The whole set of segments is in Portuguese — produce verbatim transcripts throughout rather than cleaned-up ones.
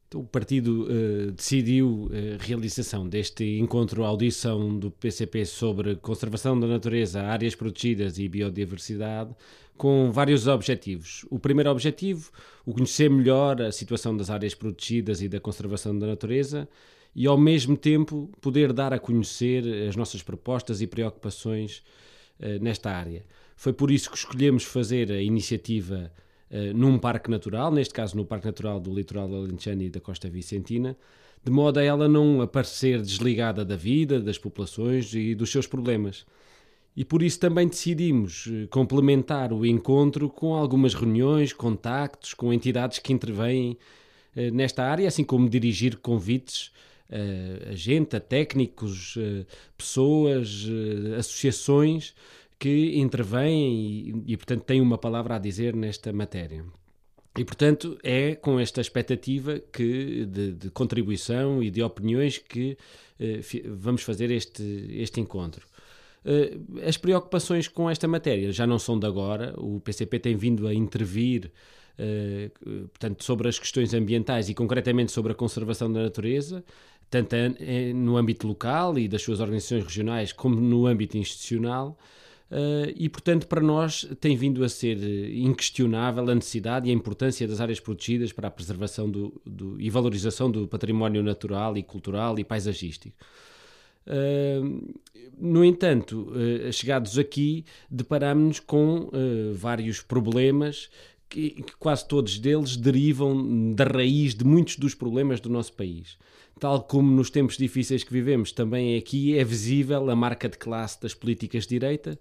O partido uh, decidiu a realização deste encontro audição do P C P sobre conservação da natureza, áreas protegidas e biodiversidade, com vários objetivos. O primeiro objetivo, o conhecer melhor a situação das áreas protegidas e da conservação da natureza e, ao mesmo tempo, poder dar a conhecer as nossas propostas e preocupações uh, nesta área. Foi por isso que escolhemos fazer a iniciativa Uh, num parque natural, neste caso no Parque Natural do Litoral Alentejano e da Costa Vicentina, de modo a ela não aparecer desligada da vida, das populações e dos seus problemas. E por isso também decidimos uh, complementar o encontro com algumas reuniões, contactos, com entidades que intervêm uh, nesta área, assim como dirigir convites uh, a gente, a técnicos, uh, pessoas, uh, associações que intervêm e, e, portanto, têm uma palavra a dizer nesta matéria. E, portanto, é com esta expectativa que, de, de contribuição e de opiniões que eh, vamos fazer este, este encontro. Eh, as preocupações com esta matéria já não são de agora. O P C P tem vindo a intervir eh, portanto, sobre as questões ambientais e, concretamente, sobre a conservação da natureza, tanto no âmbito local e das suas organizações regionais, como no âmbito institucional. Uh, e, portanto, para nós tem vindo a ser inquestionável a necessidade e a importância das áreas protegidas para a preservação do, do, e valorização do património natural e cultural e paisagístico. Uh, no entanto, uh, chegados aqui, deparamos-nos com uh, vários problemas que, que quase todos deles derivam da raiz de muitos dos problemas do nosso país. Tal como nos tempos difíceis que vivemos, também aqui é visível a marca de classe das políticas de direita,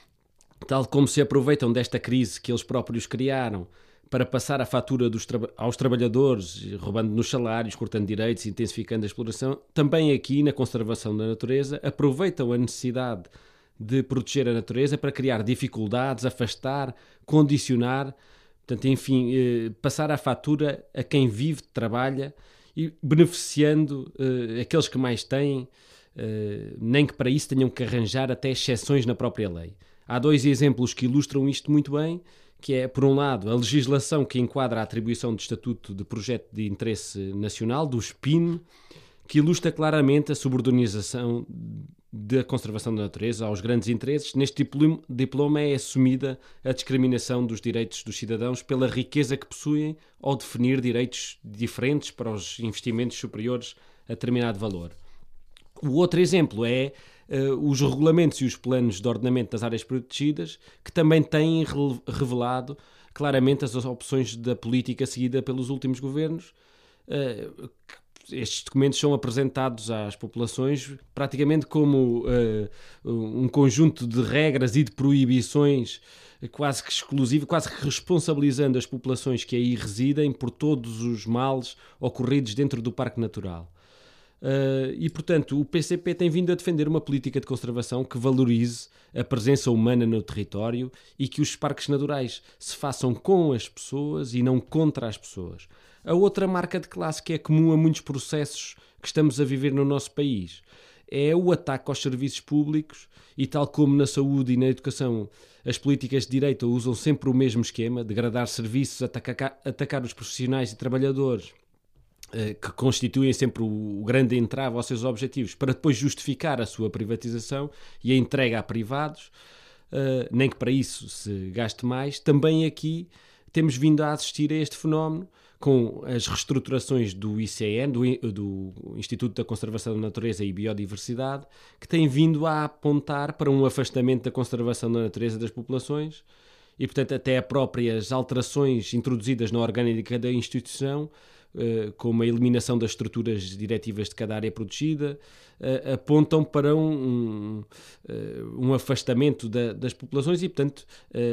tal como se aproveitam desta crise que eles próprios criaram para passar a fatura dos tra- aos trabalhadores, roubando nos salários, cortando direitos, intensificando a exploração. Também aqui, na conservação da natureza, aproveitam a necessidade de proteger a natureza para criar dificuldades, afastar, condicionar, portanto, enfim, eh, passar a fatura a quem vive, trabalha, e beneficiando uh, aqueles que mais têm, uh, nem que para isso tenham que arranjar até exceções na própria lei. Há dois exemplos que ilustram isto muito bem, que é, por um lado, a legislação que enquadra a atribuição de estatuto de projeto de interesse nacional, do S P I N, que ilustra claramente a subordinação da conservação da natureza aos grandes interesses. Neste diploma é assumida a discriminação dos direitos dos cidadãos pela riqueza que possuem ou definir direitos diferentes para os investimentos superiores a determinado valor. O outro exemplo é uh, os regulamentos e os planos de ordenamento das áreas protegidas, que também têm re- revelado claramente as opções da política seguida pelos últimos governos, uh, estes documentos são apresentados às populações praticamente como uh, um conjunto de regras e de proibições quase que exclusivo, quase que responsabilizando as populações que aí residem por todos os males ocorridos dentro do Parque Natural. Uh, e, portanto, o P C P tem vindo a defender uma política de conservação que valorize a presença humana no território e que os parques naturais se façam com as pessoas e não contra as pessoas. A outra marca de classe que é comum a muitos processos que estamos a viver no nosso país é o ataque aos serviços públicos e, tal como na saúde e na educação, as políticas de direita usam sempre o mesmo esquema, degradar serviços, atacar, atacar os profissionais e trabalhadores, que constituem sempre o grande entrave aos seus objetivos, para depois justificar a sua privatização e a entrega a privados, nem que para isso se gaste mais. Também aqui temos vindo a assistir a este fenómeno com as reestruturações do I C N, do, do Instituto da Conservação da Natureza e Biodiversidade, que têm vindo a apontar para um afastamento da conservação da natureza das populações e, portanto, até a próprias alterações introduzidas na orgânica da instituição, como a eliminação das estruturas diretivas de cada área protegida, apontam para um, um, um afastamento da, das populações e, portanto,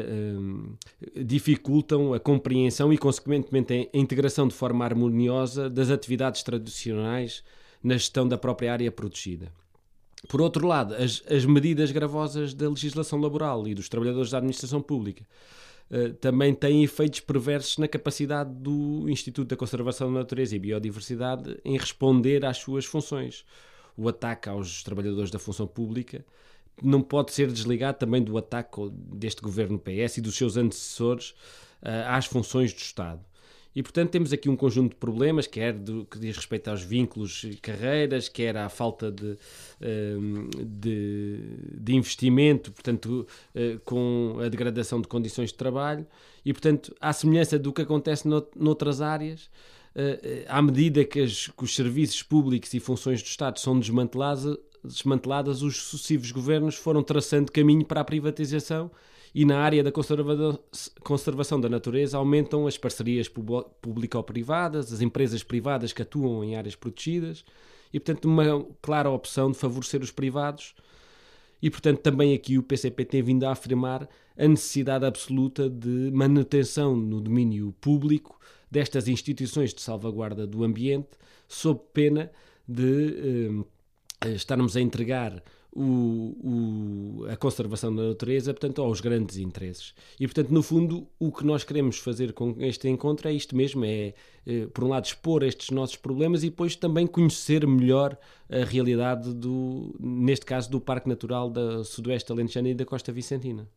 dificultam a compreensão e, consequentemente, a integração de forma harmoniosa das atividades tradicionais na gestão da própria área protegida. Por outro lado, as, as medidas gravosas da legislação laboral e dos trabalhadores da administração pública Uh, também têm efeitos perversos na capacidade do Instituto da Conservação da Natureza e Biodiversidade em responder às suas funções. O ataque aos trabalhadores da função pública não pode ser desligado também do ataque deste governo P S e dos seus antecessores uh, às funções do Estado. E, portanto, temos aqui um conjunto de problemas, quer do que diz respeito aos vínculos e carreiras, quer à falta de, de, de investimento, portanto, com a degradação de condições de trabalho. E, portanto, à semelhança do que acontece noutras áreas, à medida que, as, que os serviços públicos e funções do Estado são desmantelados, desmanteladas, os sucessivos governos foram traçando caminho para a privatização, e na área da conservação da natureza aumentam as parcerias público-privadas, as empresas privadas que atuam em áreas protegidas, e, portanto, uma clara opção de favorecer os privados. E, portanto, também aqui o P C P tem vindo a afirmar a necessidade absoluta de manutenção no domínio público destas instituições de salvaguarda do ambiente, sob pena de eh, estarmos a entregar o, o, a conservação da natureza, portanto, aos grandes interesses. E, portanto, no fundo, o que nós queremos fazer com este encontro é isto mesmo, é, é por um lado, expor estes nossos problemas e depois também conhecer melhor a realidade, do, neste caso, do Parque Natural da Sudoeste Alentejana e da Costa Vicentina.